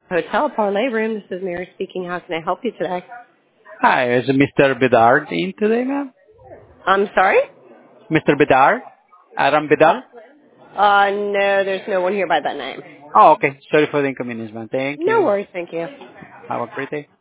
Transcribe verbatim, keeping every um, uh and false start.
Hotel Parlay Room. This is Mary speaking. How can I help you today? Hi, is Mister Bedard in today, ma'am? I'm sorry? Mister Bedard? Aram Bedard? Uh, uh, no, there's no one here by that name. Oh, okay. Sorry for the inconvenience, ma'am. Thank No you. worries, thank you. Have a great day.